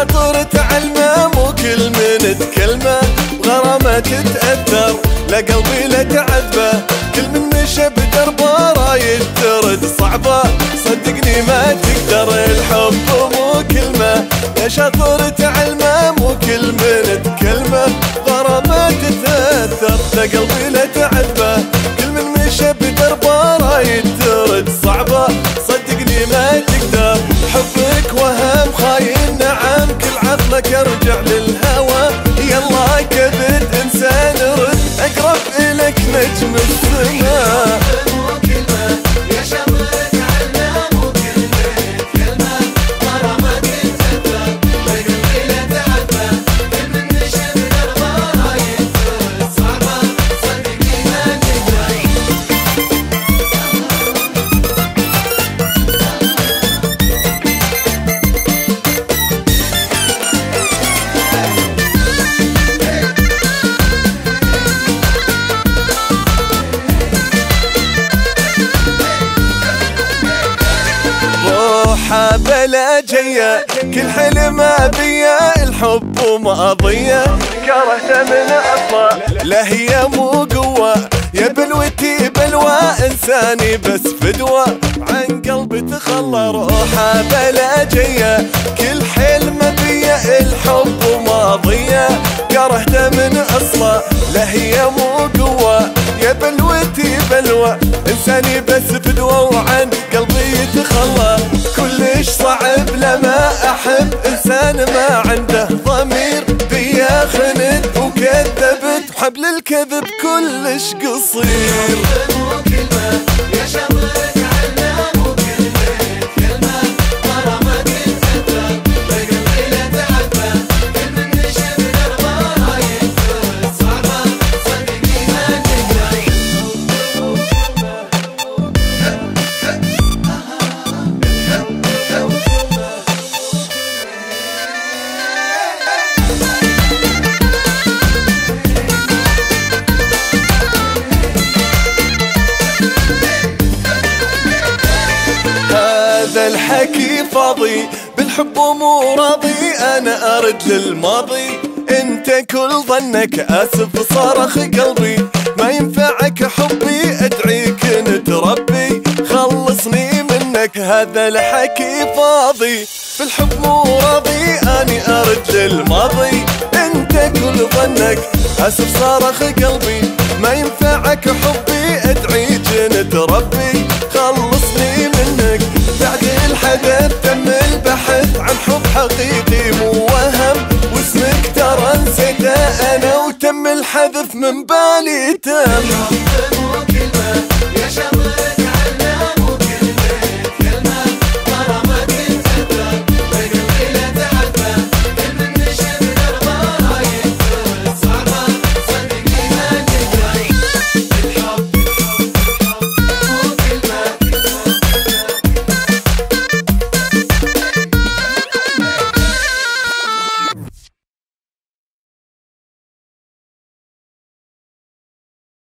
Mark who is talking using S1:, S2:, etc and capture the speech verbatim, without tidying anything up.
S1: شاطر تعلمه مو كل من تكلمه غرامه تتأثر لا قلبي لا تعذبه كل من مشى بدربه رايد ترد صعبه صدقني ما تقدر الحب مو كلمه يا شاطر تعلمه مو كل من تكلمه غرامه تتأثر لا قلبي لا تعذبه كل من مشى بدربه رايد ترد صعبه صدقني ما تقدر حبك وهم خاين نعم كل عقلك ارجع للهوى يلا كبد انسان رد اقرب الك نجم السماء بلا جية كل حلم بيا الحب وماضية كرهته من أصلا لا هي مو قوة يا بلوتي بلوى إنساني بس فدوة عن قلبي تخلى روحه بلا جية كل حلم بيا الحب وماضية كرهته من أصلا لا هي مو قوة يا بلوتي بلوى إنساني بس فدوة وعن قلبي تخلى كلش صعب لما أحب إنسان ما عنده ضمير بيا خنت وكذبت وحبل الكذب كلش قصير الحكي فاضي بالحب مو راضي انا ارد للماضي انت كل ظنك اسف صارخ قلبي ما ينفعك حبي ادعيك نتربي خلصني منك هذا الحكي فاضي بالحب مو راضي اني ارد للماضي انت كل ظنك اسف صارخ قلبي ما ينفعك حبي ادعيك نتربي خلصني منك بعد الحدث تم البحث عن حب حقيقي مو وهم واسمك ترى نسيته انا وتم الحذف من بالي تم